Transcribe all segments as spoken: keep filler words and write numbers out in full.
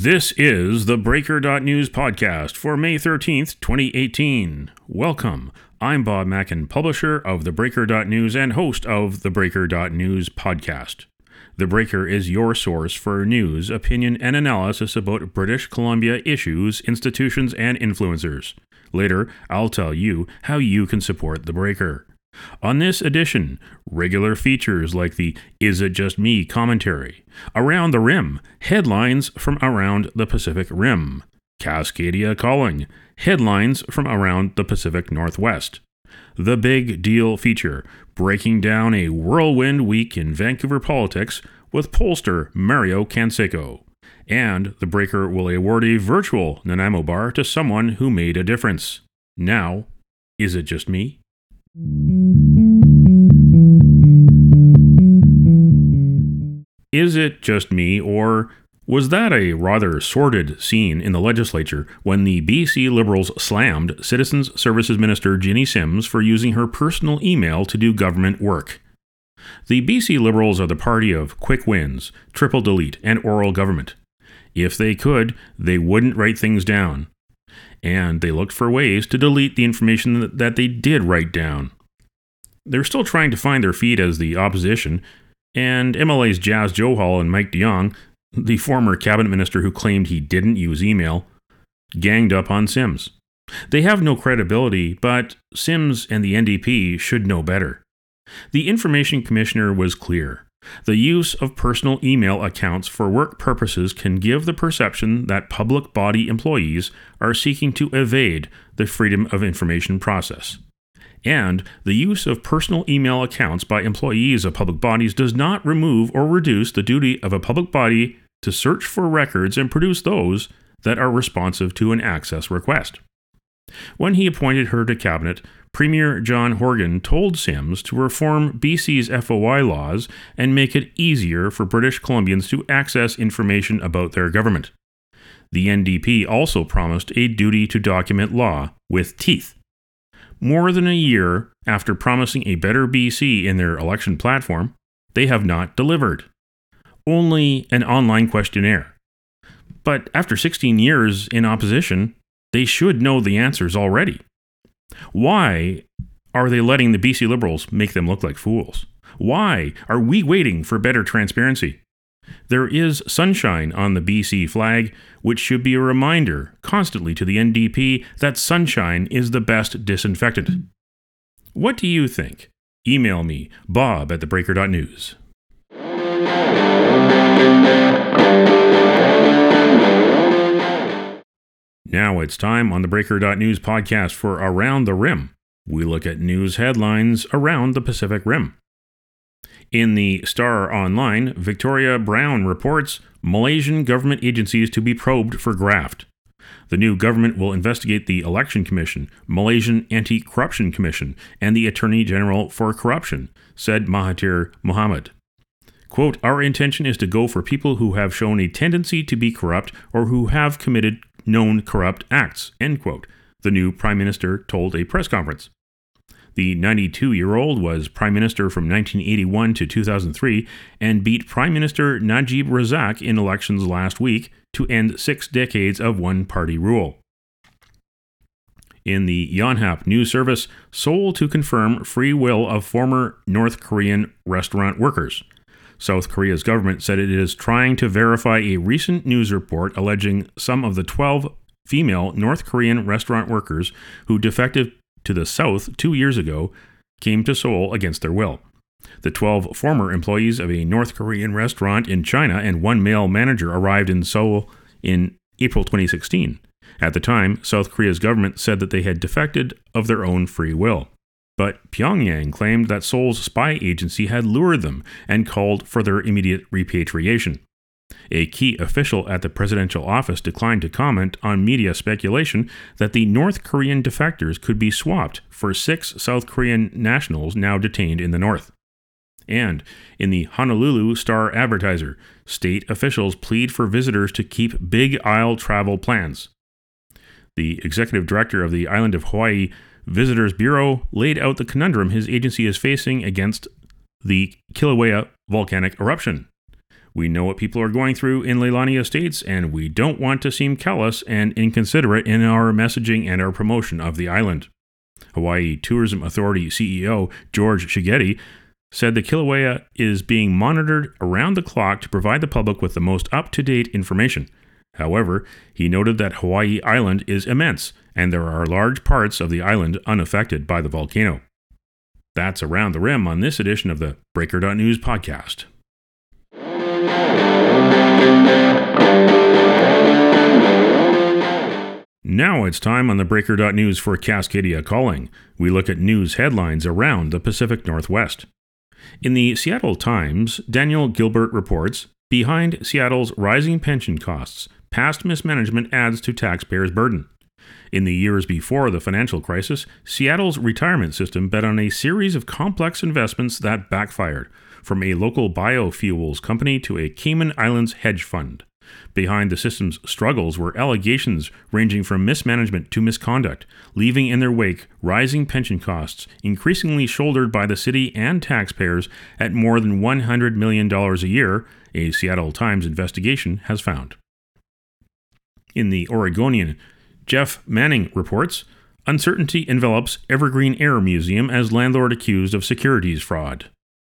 This is the Breaker dot News podcast for May thirteenth, twenty eighteen. Welcome. I'm Bob Mackin, publisher of the Breaker dot News and host of the Breaker dot News podcast. The Breaker is your source for news, opinion, and analysis about British Columbia issues, institutions, and influencers. Later, I'll tell you how you can support the Breaker. On this edition, regular features like the Is It Just Me commentary, Around the Rim, headlines from around the Pacific Rim, Cascadia Calling, headlines from around the Pacific Northwest, The Big Deal feature, breaking down a whirlwind week in Vancouver politics with pollster Mario Canseco, and the Breaker will award a virtual Nanaimo bar to someone who made a difference. Now, is it just me? Is it just me, or was that a rather sordid scene in the legislature when the B C Liberals slammed Citizens Services Minister Ginny Sims for using her personal email to do government work? The B C Liberals are the party of quick wins, triple delete, and oral government. If they could, they wouldn't write things down. And they looked for ways to delete the information that they did write down. They're still trying to find their feet as the opposition, and M L As Jas Johal and Mike de Jong, the former cabinet minister who claimed he didn't use email, ganged up on Sims. They have no credibility, but Sims and the N D P should know better. The Information Commissioner was clear. The use of personal email accounts for work purposes can give the perception that public body employees are seeking to evade the Freedom of Information process. And the use of personal email accounts by employees of public bodies does not remove or reduce the duty of a public body to search for records and produce those that are responsive to an access request. When he appointed her to cabinet, Premier John Horgan told Sims to reform B C's F O I laws and make it easier for British Columbians to access information about their government. The N D P also promised a duty to document law with teeth. More than a year after promising a better B C in their election platform, they have not delivered. Only an online questionnaire. But after sixteen years in opposition, they should know the answers already. Why are they letting the B C Liberals make them look like fools? Why are we waiting for better transparency? There is sunshine on the B C flag, which should be a reminder constantly to the N D P that sunshine is the best disinfectant. What do you think? Email me, bob at the breaker dot news. Now it's time on the Breaker dot News podcast for Around the Rim. We look at news headlines around the Pacific Rim. In the Star Online, Victoria Brown reports Malaysian government agencies to be probed for graft. The new government will investigate the Election Commission, Malaysian Anti-Corruption Commission, and the Attorney General for Corruption, said Mahathir Mohamad. Quote, our intention is to go for people who have shown a tendency to be corrupt or who have committed known corrupt acts, end quote, the new Prime Minister told a press conference. The ninety-two-year-old was Prime Minister from nineteen eighty-one to two thousand three and beat Prime Minister Najib Razak in elections last week to end six decades of one-party rule. In the Yonhap News Service, Seoul to confirm free will of former North Korean restaurant workers. South Korea's government said it is trying to verify a recent news report alleging some of the twelve female North Korean restaurant workers who defected to the South two years ago came to Seoul against their will. The twelve former employees of a North Korean restaurant in China and one male manager arrived in Seoul in April twenty sixteen. At the time, South Korea's government said that they had defected of their own free will. But Pyongyang claimed that Seoul's spy agency had lured them and called for their immediate repatriation. A key official at the presidential office declined to comment on media speculation that the North Korean defectors could be swapped for six South Korean nationals now detained in the North. And in the Honolulu Star Advertiser, state officials plead for visitors to keep Big Isle travel plans. The executive director of the island of Hawaii Visitors Bureau laid out the conundrum his agency is facing against the Kilauea volcanic eruption. We know what people are going through in Leilani Estates, and we don't want to seem callous and inconsiderate in our messaging and our promotion of the island. Hawaii Tourism Authority C E O George Shigetti said the Kilauea is being monitored around the clock to provide the public with the most up-to-date information. However, he noted that Hawaii Island is immense, and there are large parts of the island unaffected by the volcano. That's Around the Rim on this edition of the Breaker dot News podcast. Now it's time on the Breaker dot News for Cascadia Calling. We look at news headlines around the Pacific Northwest. In the Seattle Times, Daniel Gilbert reports, behind Seattle's rising pension costs, past mismanagement adds to taxpayers' burden. In the years before the financial crisis, Seattle's retirement system bet on a series of complex investments that backfired, from a local biofuels company to a Cayman Islands hedge fund. Behind the system's struggles were allegations ranging from mismanagement to misconduct, leaving in their wake rising pension costs, increasingly shouldered by the city and taxpayers at more than one hundred million dollars a year, a Seattle Times investigation has found. In the Oregonian, Jeff Manning reports, uncertainty envelops Evergreen Air Museum as landlord accused of securities fraud.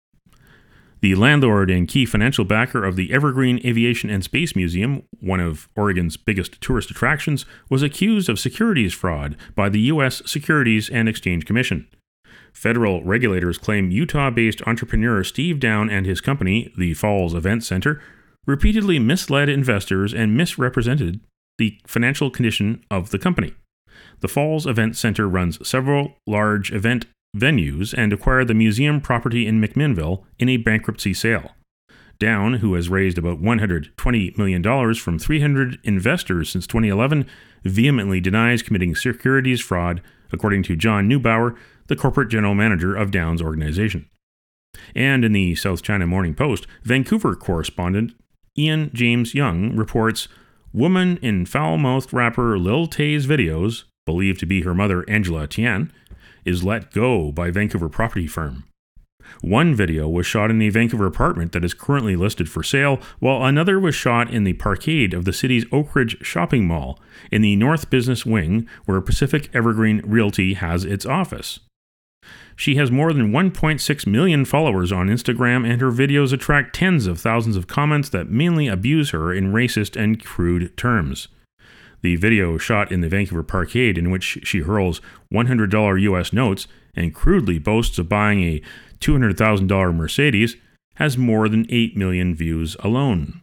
The landlord and key financial backer of the Evergreen Aviation and Space Museum, one of Oregon's biggest tourist attractions, was accused of securities fraud by the U S Securities and Exchange Commission. Federal regulators claim Utah-based entrepreneur Steve Down and his company, the Falls Event Center, repeatedly misled investors and misrepresented the financial condition of the company. The Falls Event Center runs several large event venues and acquired the museum property in McMinnville in a bankruptcy sale. Down, who has raised about one hundred twenty million dollars from three hundred investors since twenty eleven, vehemently denies committing securities fraud, according to John Neubauer, the corporate general manager of Down's organization. And in the South China Morning Post, Vancouver correspondent Ian James Young reports, woman in foul-mouthed rapper Lil Tay's videos, believed to be her mother Angela Tian, is let go by Vancouver property firm. One video was shot in a Vancouver apartment that is currently listed for sale, while another was shot in the parkade of the city's Oak Ridge shopping mall, in the North Business Wing, where Pacific Evergreen Realty has its office. She has more than one point six million followers on Instagram, and her videos attract tens of thousands of comments that mainly abuse her in racist and crude terms. The video, shot in the Vancouver parkade in which she hurls one hundred dollars U S notes and crudely boasts of buying a two hundred thousand dollars Mercedes, has more than eight million views alone.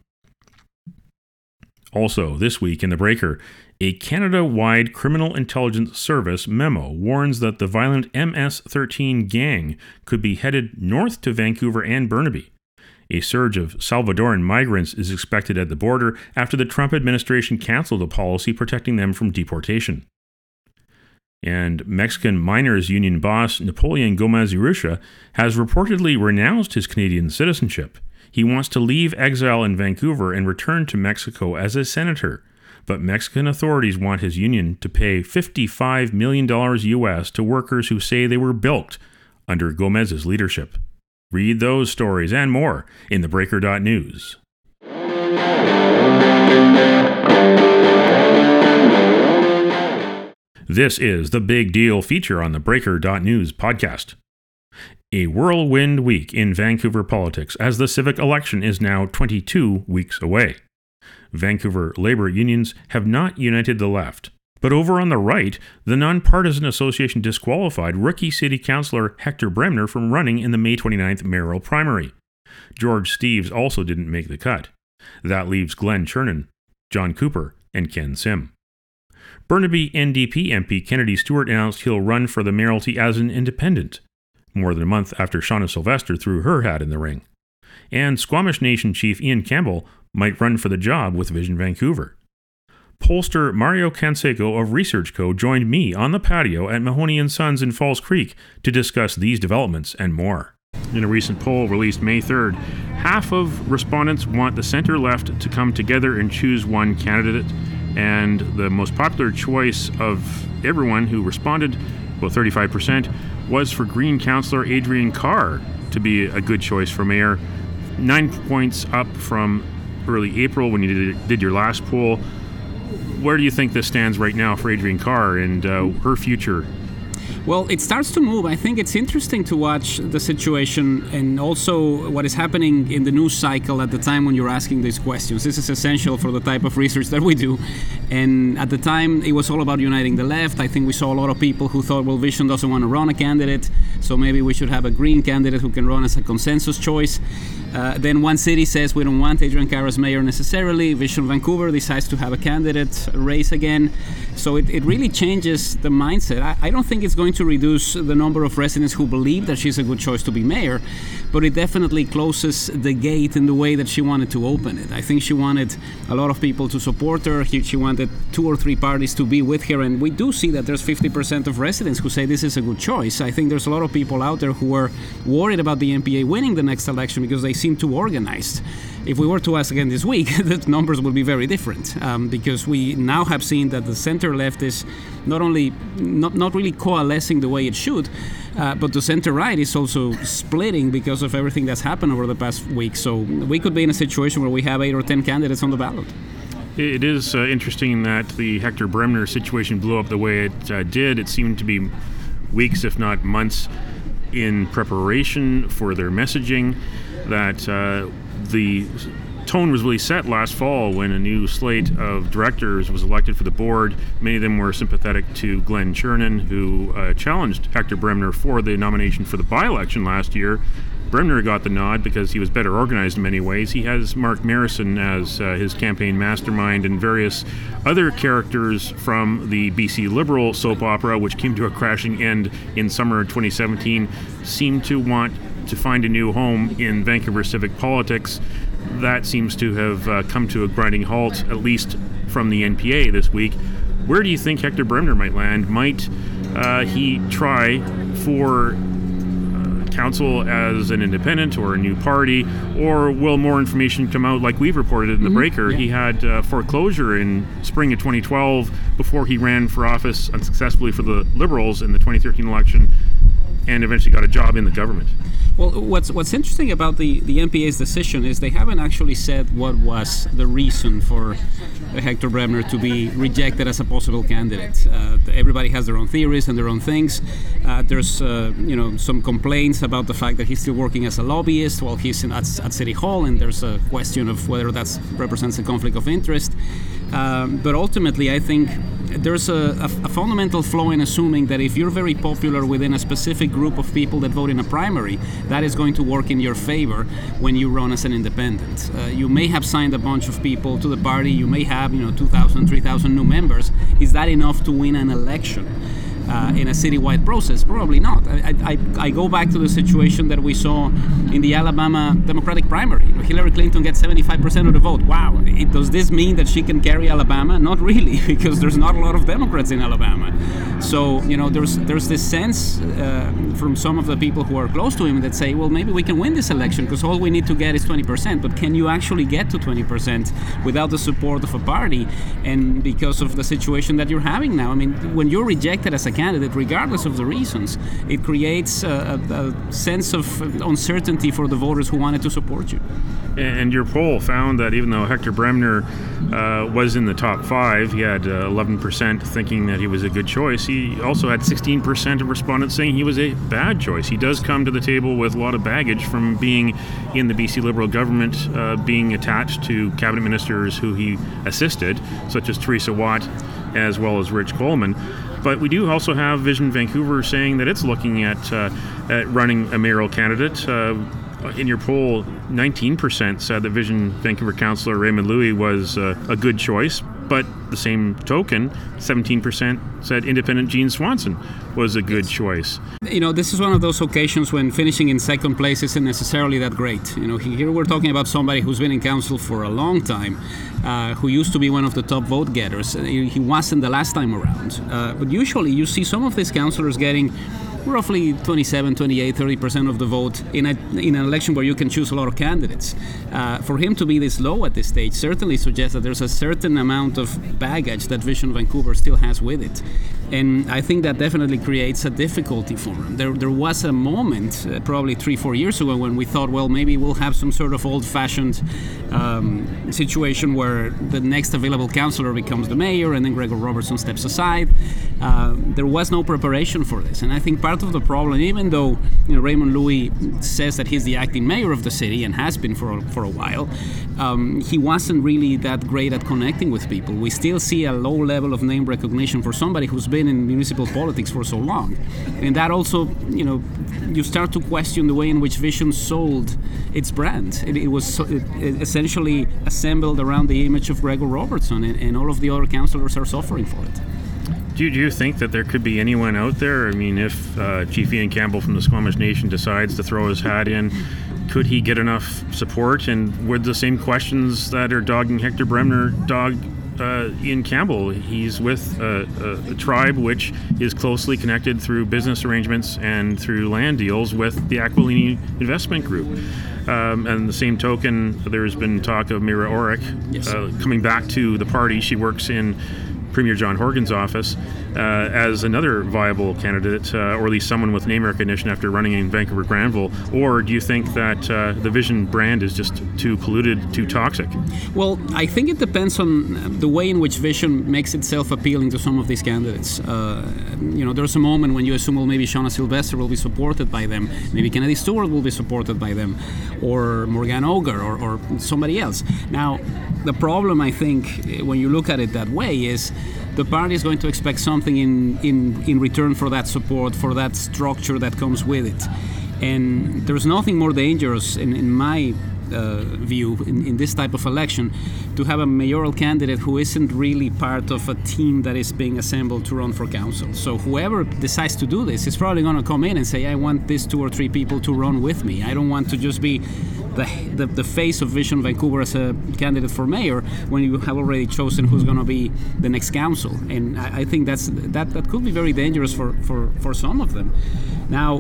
Also, this week in The Breaker, a Canada-wide criminal intelligence service memo warns that the violent M S thirteen gang could be headed north to Vancouver and Burnaby. A surge of Salvadoran migrants is expected at the border after the Trump administration canceled a policy protecting them from deportation. And Mexican Miners Union boss Napoleon Gomez Urrutia has reportedly renounced his Canadian citizenship. He wants to leave exile in Vancouver and return to Mexico as a senator, but Mexican authorities want his union to pay fifty-five million dollars U S to workers who say they were bilked under Gomez's leadership. Read those stories and more in the Breaker dot News. This is the Big Deal feature on the Breaker dot News podcast. A whirlwind week in Vancouver politics as the civic election is now twenty-two weeks away. Vancouver labor unions have not united the left. But over on the right, the Nonpartisan Association disqualified rookie city councillor Hector Bremner from running in the May twenty-ninth mayoral primary. George Steeves also didn't make the cut. That leaves Glenn Chernin, John Cooper, and Ken Sim. Burnaby N D P M P Kennedy Stewart announced he'll run for the mayoralty as an independent, more than a month after Shauna Sylvester threw her hat in the ring. And Squamish Nation Chief Ian Campbell might run for the job with Vision Vancouver. Pollster Mario Canseco of Research Co. joined me on the patio at Mahoney and Sons in Falls Creek to discuss these developments and more. In a recent poll released May third, half of respondents want the center-left to come together and choose one candidate, and the most popular choice of everyone who responded, about thirty-five percent, was for Green Councillor Adrian Carr to be a good choice for mayor. nine points up from early April when you did, did your last poll. Where do you think this stands right now for Adrienne Carr and uh, her future? Well, it starts to move. I think it's interesting to watch the situation and also what is happening in the news cycle at the time when you're asking these questions. This is essential for the type of research that we do. And at the time, it was all about uniting the left. I think we saw a lot of people who thought, well, Vision doesn't want to run a candidate, so maybe we should have a green candidate who can run as a consensus choice. Uh, then one city says we don't want Adrienne Carr as mayor necessarily. Vision Vancouver decides to have a candidate race again. So it, it really changes the mindset. I, I don't think it's going to reduce the number of residents who believe that she's a good choice to be mayor, but it definitely closes the gate in the way that she wanted to open it. I think she wanted a lot of people to support her. She wanted two or three parties to be with her, and we do see that there's fifty percent of residents who say this is a good choice. I think there's a lot of people out there who are worried about the N P A winning the next election because they seem too organized. If we were to ask again this week, the numbers will be very different um, because we now have seen that the center left is not only not, not really coalescing the way it should, uh, but the center right is also splitting because of everything that's happened over the past week. So we could be in a situation where we have eight or ten candidates on the ballot. It is uh, interesting that the Hector Bremner situation blew up the way it uh, did. It seemed to be weeks, if not months, in preparation for their messaging, that uh, the tone was really set last fall when a new slate of directors was elected for the board. Many of them were sympathetic to Glenn Chernin, who uh, challenged Hector Bremner for the nomination for the by-election last year. Bremner got the nod because he was better organized in many ways. He has Mark Marison as uh, his campaign mastermind, and various other characters from the B C Liberal soap opera, which came to a crashing end in summer twenty seventeen, seem to want to find a new home in Vancouver civic politics. That seems to have uh, come to a grinding halt, at least from the N P A this week. Where do you think Hector Bremner might land? Might uh, he try for council as an independent or a new party, or will more information come out like we've reported in the mm-hmm. Breaker? Yeah. He had uh, foreclosure in spring of twenty twelve before he ran for office unsuccessfully for the Liberals in the twenty thirteen election, and eventually got a job in the government. Well, what's what's interesting about the, the N P A's decision is they haven't actually said what was the reason for Hector Bremner to be rejected as a possible candidate. Uh, everybody has their own theories and their own things. Uh, there's uh, you know some complaints about the fact that he's still working as a lobbyist while he's in, at, at City Hall, and there's a question of whether that represents a conflict of interest. Um, but ultimately, I think there's a, a, a fundamental flaw in assuming that if you're very popular within a specific group of people that vote in a primary, that is going to work in your favor when you run as an independent. Uh, you may have signed a bunch of people to the party, you may have, you know, two thousand, three thousand new members. Is that enough to win an election? Uh, in a citywide process? Probably not. I, I, I go back to the situation that we saw in the Alabama Democratic primary. You know, Hillary Clinton gets seventy-five percent of the vote. Wow. It, does this mean that she can carry Alabama? Not really, because there's not a lot of Democrats in Alabama. So, you know, there's there's this sense uh, from some of the people who are close to him that say, well, maybe we can win this election because all we need to get is twenty percent. But can you actually get to twenty percent without the support of a party? And because of the situation that you're having now, I mean, when you're rejected as a candidate, regardless of the reasons, it creates a, a, a sense of uncertainty for the voters who wanted to support you. And your poll found that even though Hector Bremner uh, was in the top five, he had uh, eleven percent thinking that he was a good choice. He also had sixteen percent of respondents saying he was a bad choice. He does come to the table with a lot of baggage from being in the B C Liberal government, uh, being attached to cabinet ministers who he assisted, such as Teresa Watt, as well as Rich Coleman. But we do also have Vision Vancouver saying that it's looking at, uh, at running a mayoral candidate. Uh, in your poll, nineteen percent said that Vision Vancouver councillor Raymond Louie was uh, a good choice. But the same token, seventeen percent said independent Jean Swanson was a good choice. You know, this is one of those occasions when finishing in second place isn't necessarily that great. You know, here we're talking about somebody who's been in council for a long time, uh, who used to be one of the top vote getters. He wasn't the last time around. Uh, but usually you see some of these councillors getting roughly twenty-seven, twenty-eight, thirty percent of the vote in a in an election where you can choose a lot of candidates. Uh, for him to be this low at this stage certainly suggests that there's a certain amount of baggage that Vision Vancouver still has with it. And I think that definitely creates a difficulty for him. There, there was a moment, uh, probably three, four years ago, when we thought, well, maybe we'll have some sort of old-fashioned um, situation where the next available councillor becomes the mayor, and then Gregor Robertson steps aside. Uh, there was no preparation for this, and I think part of the problem, even though you know Raymond Loewy says that he's the acting mayor of the city and has been for a, for a while, um, he wasn't really that great at connecting with people. We still see a low level of name recognition for somebody who's been in municipal politics for so long, and that also, you know, you start to question the way in which Vision sold its brand. It, it was so, it, it essentially assembled around the image of Gregor Robertson, and, and all of the other councillors are suffering for it. Do you, do you think that there could be anyone out there? I mean, if uh, Chief Ian Campbell from the Squamish Nation decides to throw his hat in, could he get enough support? And would the same questions that are dogging Hector Bremner dog uh, Ian Campbell? He's with a, a, a tribe which is closely connected through business arrangements and through land deals with the Aquilini Investment Group. Um, and the same token, there's been talk of Mira Orrick yes. uh, coming back to the party. She works in Premier John Horgan's office uh, as another viable candidate, uh, or at least someone with name recognition after running in Vancouver Granville? Or do you think that uh, the Vision brand is just too polluted, too toxic? Well, I think it depends on the way in which Vision makes itself appealing to some of these candidates. Uh, you know, there's a moment when you assume, well, maybe Shauna Sylvester will be supported by them, maybe Kennedy Stewart will be supported by them, or Morgan Oger, or, or somebody else. Now, the problem, I think, when you look at it that way, is the party is going to expect something in, in, in return for that support, for that structure that comes with it. And there's nothing more dangerous, in, in my uh, view, in, in this type of election, to have a mayoral candidate who isn't really part of a team that is being assembled to run for council. So whoever decides to do this is probably going to come in and say, I want these two or three people to run with me. I don't want to just be The, the, the face of Vision Vancouver as a candidate for mayor when you have already chosen who's going to be the next council. And I, I think that's that, that could be very dangerous for, for, for some of them. Now,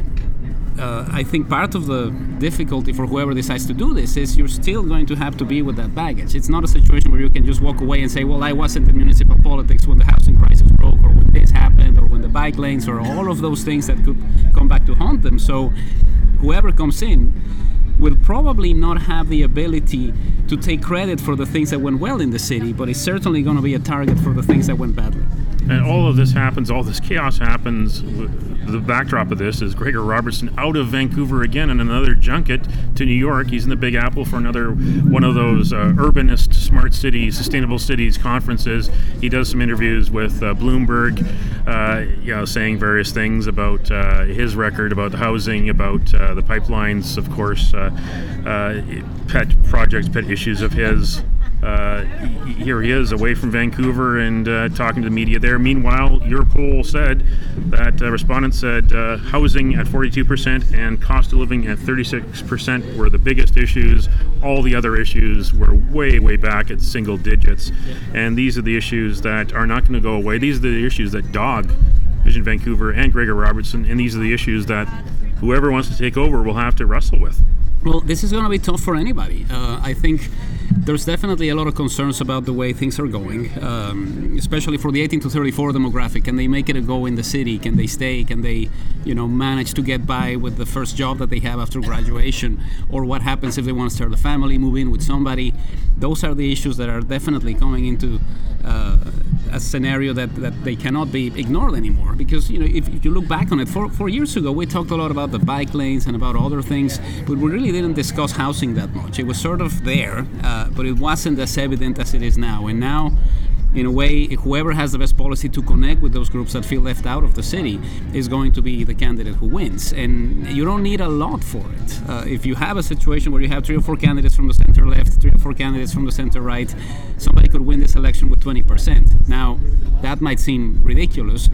uh, I think part of the difficulty for whoever decides to do this is you're still going to have to be with that baggage. It's not a situation where you can just walk away and say, well, I wasn't in municipal politics when the housing crisis broke, or when this happened, or when the bike lanes, or all of those things that could come back to haunt them. So whoever comes in will probably not have the ability to take credit for the things that went well in the city, but is certainly going to be a target for the things that went badly. And all of this happens, all this chaos happens. The backdrop of this is Gregor Robertson out of Vancouver again in another junket to New York. He's in the Big Apple for another one of those uh, urbanist, smart cities, sustainable cities conferences. He does some interviews with uh, Bloomberg, uh, you know, saying various things about uh, his record, about the housing, about uh, the pipelines, of course, uh, uh, pet projects, pet issues of his. Uh, here he is away from Vancouver and uh, talking to the media there. Meanwhile, your poll said that uh, respondents said uh, housing at forty-two percent and cost of living at thirty-six percent were the biggest issues. All the other issues were way, way back at single digits. And these are the issues that are not going to go away. These are the issues that dog Vision Vancouver and Gregor Robertson, and these are the issues that whoever wants to take over will have to wrestle with. Well, this is going to be tough for anybody. Uh, I think there's definitely a lot of concerns about the way things are going, um, especially for the eighteen to thirty-four demographic. Can they make it a go in the city? Can they stay? Can they, you know, manage to get by with the first job that they have after graduation? Or what happens if they want to start a family, move in with somebody? Those are the issues that are definitely coming into uh, a scenario that, that they cannot be ignored anymore. Because, you know, if, if you look back on it, four, four years ago, we talked a lot about the bike lanes and about other things, but we really didn't discuss housing that much. It was sort of there, uh, but it wasn't as evident as it is now. And now, in a way, whoever has the best policy to connect with those groups that feel left out of the city is going to be the candidate who wins. And you don't need a lot for it. Uh, if you have a situation where you have three or four candidates from the center left, three or four candidates from the center right, somebody could win this election with twenty percent. Now, that might seem ridiculous, but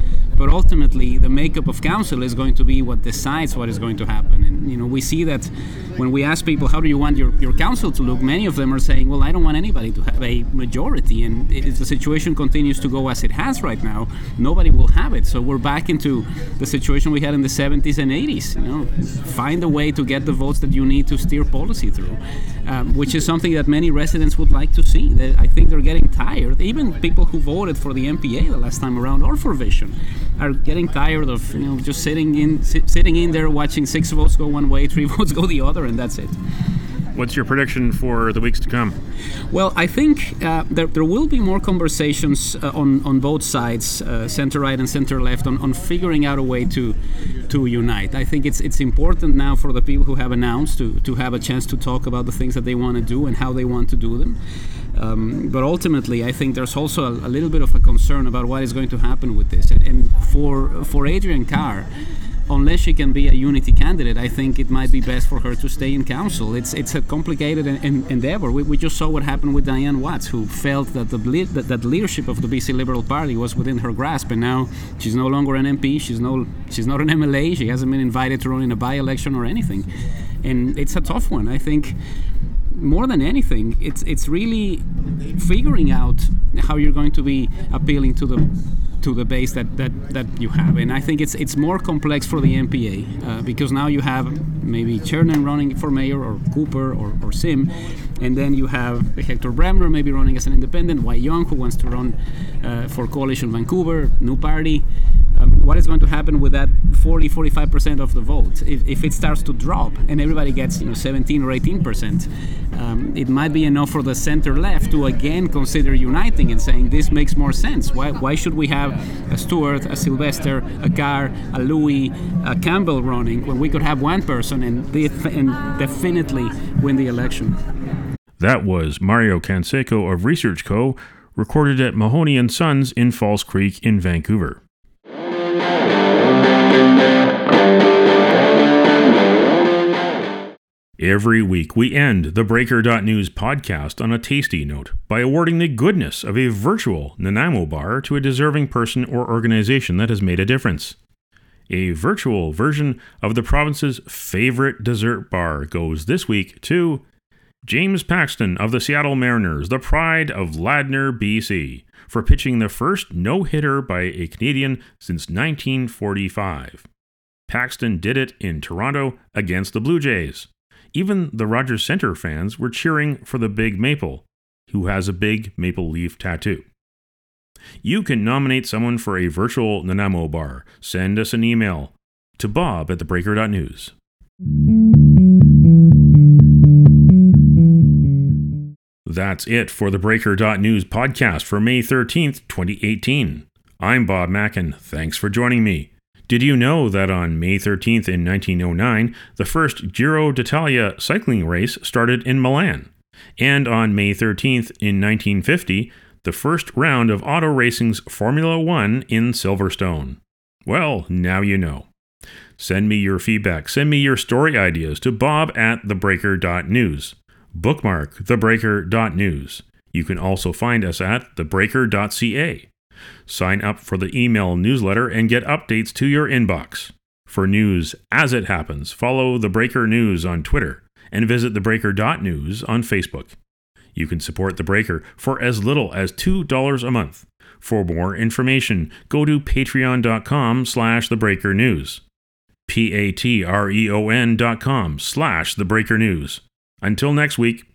but ultimately the makeup of council is going to be what decides what is going to happen. And you know, we see that when we ask people, how do you want your, your council to look, many of them are saying, well, I don't want anybody to have a majority, and if the situation continues to go as it has right now, nobody will have it. So we're back into the situation we had in the seventies and eighties. You know, find a way to get the votes that you need to steer policy through, um, which is something that many residents would like to see. They, I think they're getting tired. Even people who voted for the M P A the last time around, or for Vision, are getting tired of, you know, just sitting in sit, sitting in there watching six votes go one way, three votes go the other, and that's it. What's your prediction for the weeks to come? Well, I think uh, there, there will be more conversations uh, on, on both sides, uh, center-right and center-left, on, on figuring out a way to to unite. I think it's it's important now for the people who have announced to, to have a chance to talk about the things that they want to do and how they want to do them. Um, but ultimately, I think there's also a, a little bit of a concern about what is going to happen with this. And, and for for Adrienne Carr, unless she can be a unity candidate, I think it might be best for her to stay in council. It's it's a complicated en- en- endeavor. We, we just saw what happened with Diane Watts, who felt that the le- that, that leadership of the B C Liberal Party was within her grasp, and now she's no longer an M P. She's no she's not an M L A. She hasn't been invited to run in a by-election or anything, and it's a tough one. I think more than anything, it's it's really figuring out how you're going to be appealing to the to the base that, that, that you have. And I think it's it's more complex for the M P A uh, because now you have maybe Chernin running for mayor, or Cooper, or, or Sim, and then you have Hector Bremner maybe running as an independent, Wai Young, who wants to run uh, for Coalition Vancouver, new party. Um, what is going to happen with that forty, forty-five percent of the vote? If, if it starts to drop and everybody gets, you know, seventeen or eighteen percent, um, it might be enough for the center-left to again consider uniting and saying this makes more sense. Why, why should we have a Stewart, a Sylvester, a Carr, a Louis, a Campbell running when we could have one person and, def- and definitely win the election? That was Mario Canseco of Research Co., recorded at Mahoney and Sons in Falls Creek in Vancouver. Every week, we end the Breaker dot news podcast on a tasty note by awarding the goodness of a virtual Nanaimo bar to a deserving person or organization that has made a difference. A virtual version of the province's favorite dessert bar goes this week to James Paxton of the Seattle Mariners, the pride of Ladner, B C, for pitching the first no-hitter by a Canadian since nineteen forty-five. Paxton did it in Toronto against the Blue Jays. Even the Rogers Centre fans were cheering for the Big Maple, who has a big maple leaf tattoo. You can nominate someone for a virtual Nanaimo bar. Send us an email to bob at the breaker dot news. That's it for the Breaker dot news podcast for May thirteenth, twenty eighteen. I'm Bob Mackin. Thanks for joining me. Did you know that on May thirteenth in nineteen oh nine, the first Giro d'Italia cycling race started in Milan? And on May thirteenth in nineteen fifty, the first round of auto racing's Formula One in Silverstone? Well, now you know. Send me your feedback. Send me your story ideas to bob at the breaker dot news. Bookmark the breaker dot news. You can also find us at the breaker dot c a. Sign up for the email newsletter and get updates to your inbox. For news as it happens, follow The Breaker News on Twitter and visit the breaker dot news on Facebook. You can support The Breaker for as little as two dollars a month. For more information, go to patreon.com slash thebreakernews. P-A-T-R-E-O-N dot com slash thebreakernews. Until next week.